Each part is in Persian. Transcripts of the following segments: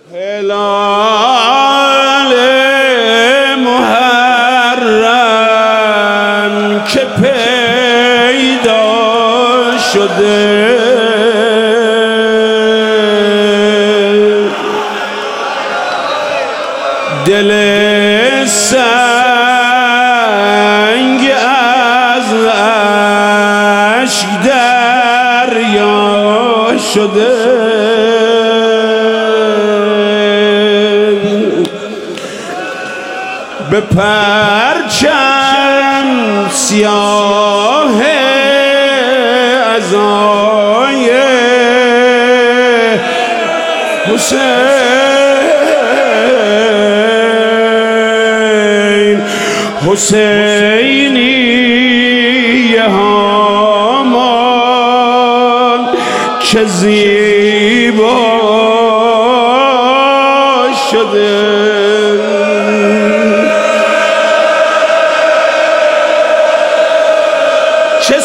هلال محرم که پیدا شده، دل سنگ از اشک دریا شده، به پرچم سیاه عزای حسینی هامان که زیبا شده، چه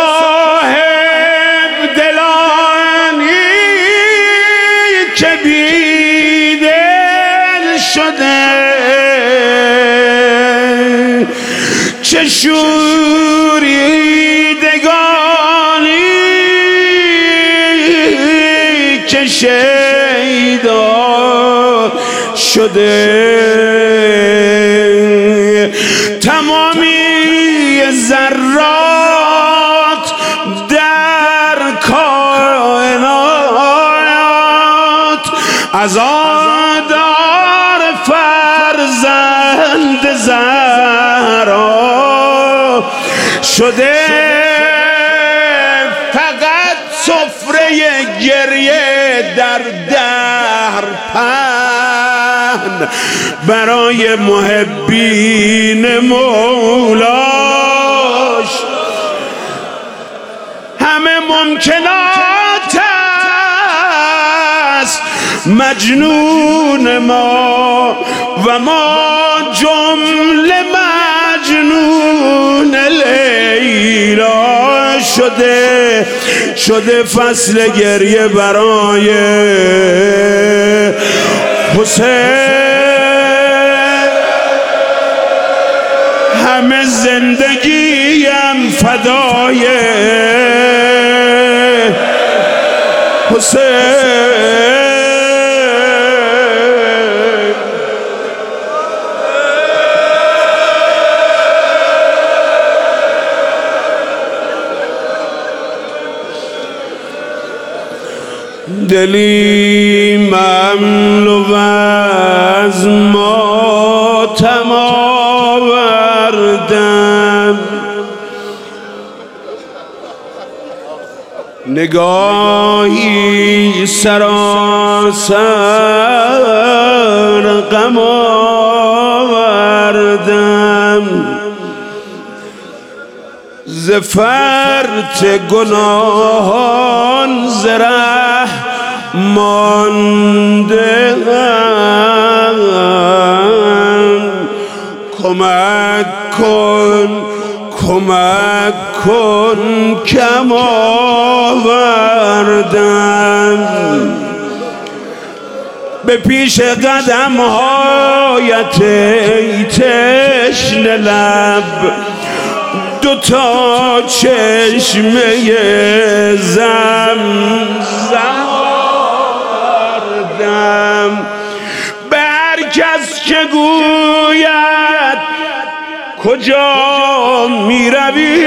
صاحب دلانی که بیدل شده، چه شوریدگانی که شیدا شده، تمامی ذرات در کائنات عزادار فرزند زهرا شده، فقط سفره گریه در دهر پهن برای محبین مولاش، همه ممکنات است مجنون ما و ما جمله مجنون لیلا شده فصل گریه برای حسین، همه زندگیم فدای حسین. دلی مملو از ماتم آوردم، نگاهی سراسر غم آوردم، ز فرط گناهان ز ره مانده ام، کمک کن کم آوردم، به پیش قدم هایت ای تشنه لب دوتا چشمه زمزم آوردم، به هر کس که گوید کجا می روی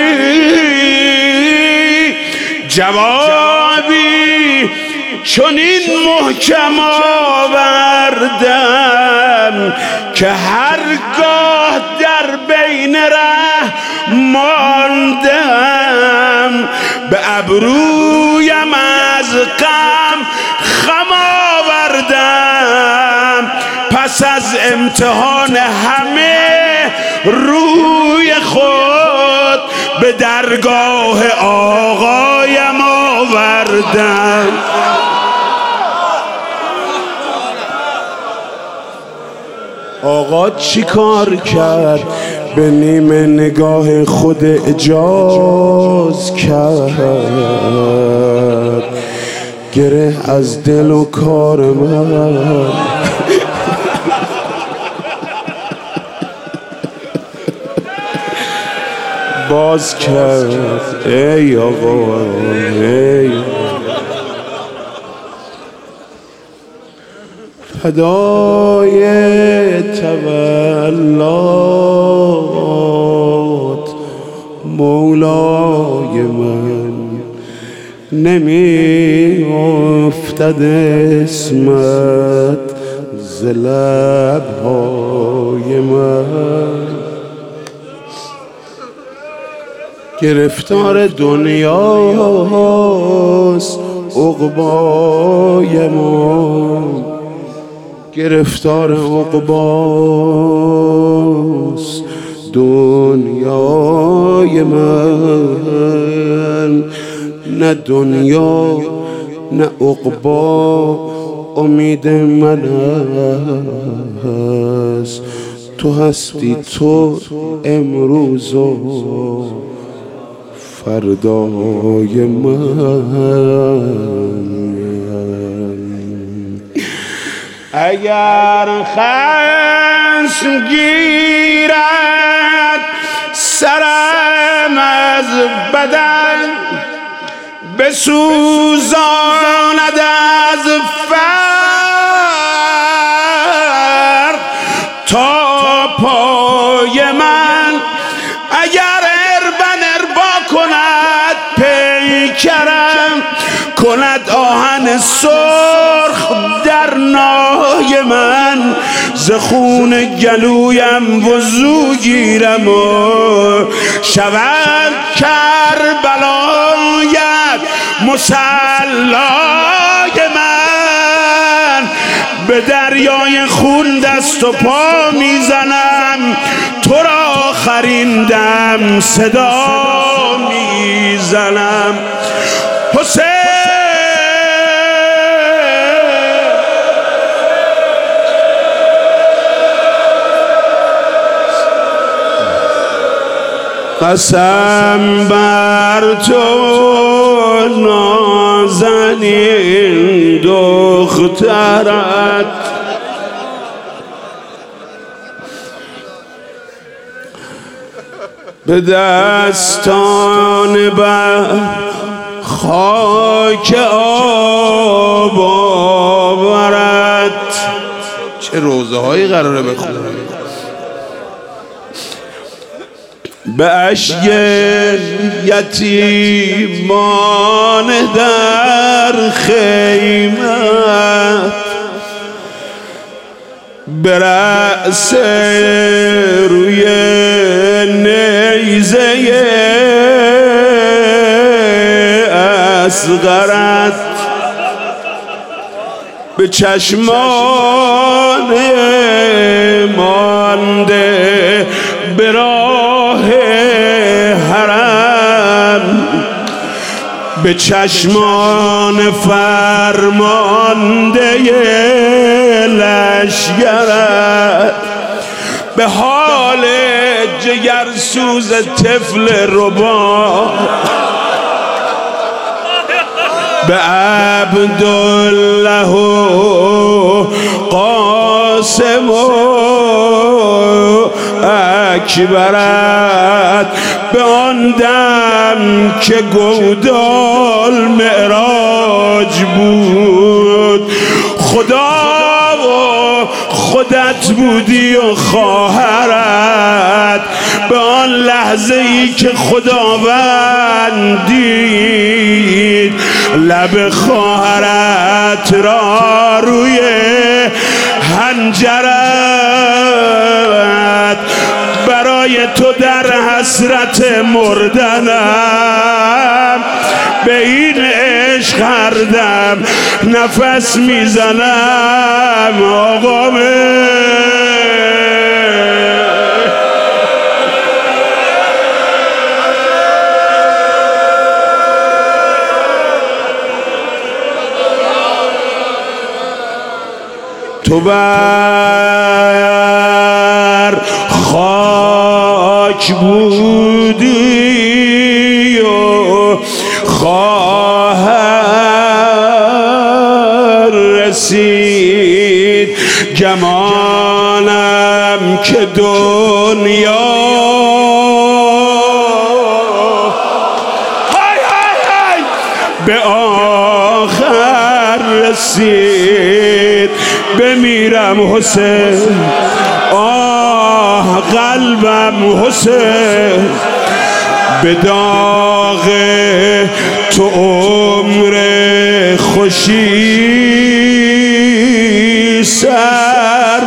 جوابی چنین محکم آوردم که هرگاه در بین ره ماندم، به ابرویم از غم خم آوردم، پس از امتحان همه روی خود به درگاه آقایم آوردم. آقا چی کار کرد؟ به نیمه نگاه خود اجاز کرد گره از دل و کار من باز کرد. ای آقا ای فدای تولات مولای من، نمی افتد اسمت ز لب‌های من. گرفتار دنیاست عقبای ما، گرفتار عقباست دنیای من. نه دنیا نه عقبا امید من است، تو هستی تو امروز و فردای من. اگر خشم گیرد سرم از بدن، بسوزاند از فرق تا پای من. اگر اربا کند پیکرم، کند آهن سرخ در نای من، ز خون گلویم وضو گیرم و شود کربلایت مصلای من. به دریای خون دست و پا میزنم، تو را آخرین دم صدا میزنم. حسین قسم بر تو نازنین دخترت، به دستان بر خاک آب آورد. چه روزه هایی قراره بخونم. به اشک یتیمان در خیمت، به رأس روی نیزه اصغرت، به چشمان مانده به راه حرم، به چشمان فرمانده لشگرت، به حال جگرسوز طفل ربا، به عبدالله و قاسم و اکبرت، به آن دم که گودال معراج بود. خدا و خودت بودی و خواهرت، به آن لحظه ای که خداوند دید لب خواهرت را روی حنجرت، برای تو در حسرت مردنم به این عشق هر دم نفس میزنم. آقا تو بر خاک بودی و خواهر رسید گمانم که دنیا به آخر رسید. بمیرم حسین، آه قلبم حسین، به داغ تو عمر خوشی سر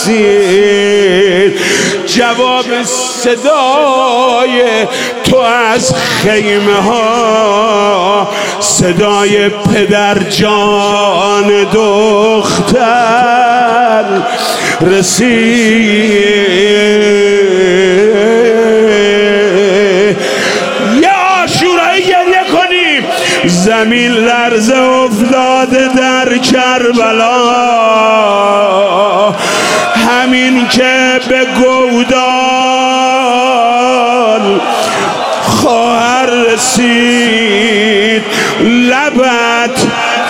رسید. جواب صدای تو از خیمه ها، صدای پدر جان دختر رسید. یه عاشورایی گریه کنیم. زمین لرزه افتاده در کربلا، همین که به گودال خواهر رسید. لبت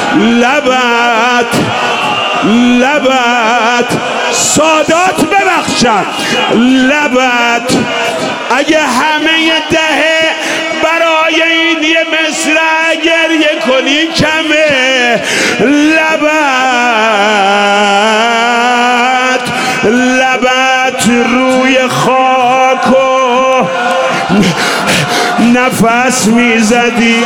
سادات ببخشد، لبت اگه همه دهه برای این یه مصرع گریه کنی کمه. لبت روی خاک و نفس میزدی.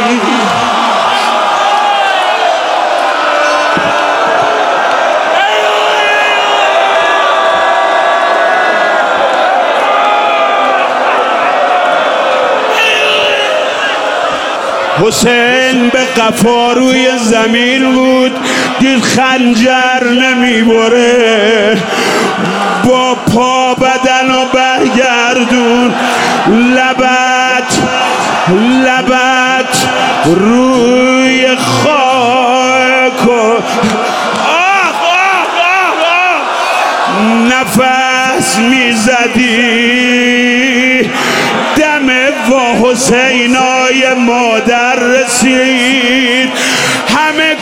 حسین به قفا روی زمین بود، دید خنجر نمیبره، با پا بدن و برگردون. لبت روی خاک و نفس میزدی. دم و حسینای مادر رسید. همه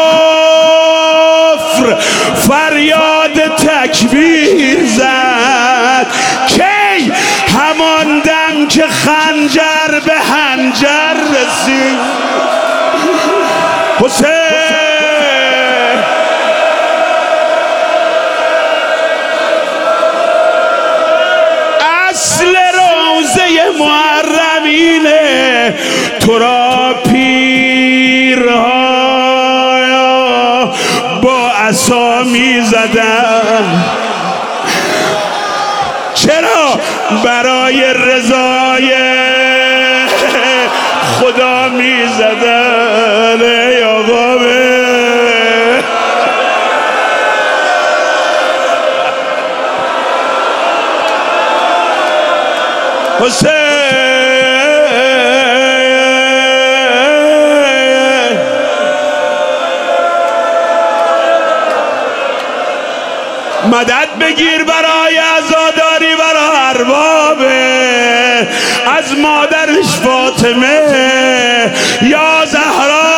کفر فریاد تکبیر زد. کی؟ همان دم که خنجر به حنجر رسید. حسین اصل روزه محرمینه، تو را پیرها با عصا میزدن. چرا؟ برای رضای خدا میزدن. ای آقا حسین مدد بگیر برای عزاداری برای اربابه، از مادرش فاطمه یا زهرا.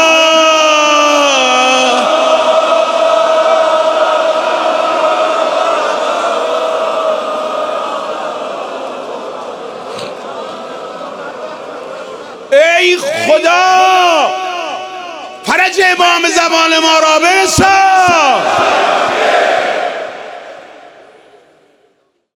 ای خدا فرج امام زمان ما را برسان.